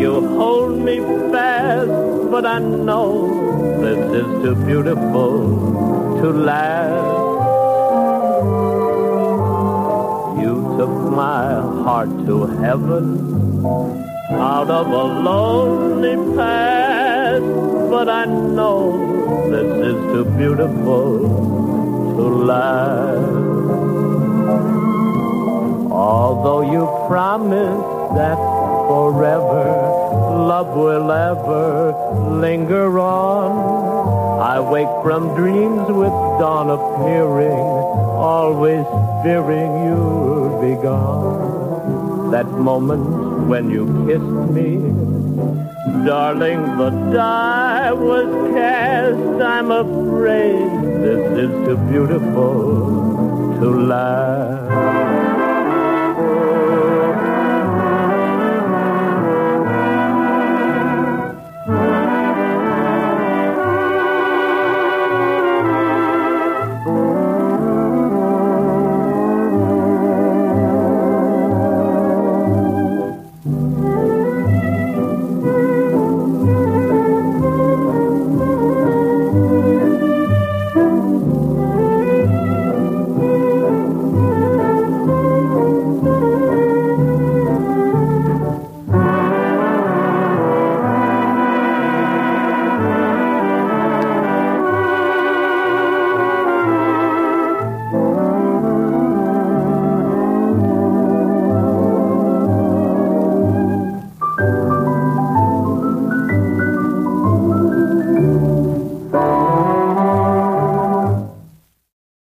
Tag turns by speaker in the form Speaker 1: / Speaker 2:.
Speaker 1: you hold me fast, but I know this is too beautiful to last. You took my heart to heaven out of a lonely past, but I know this is too beautiful to last. Although you promised that forever love will ever linger on, I wake from dreams with dawn appearing, always fearing you'll be gone. That moment when you kissed me, darling, the die was cast. I'm afraid this is too beautiful to last.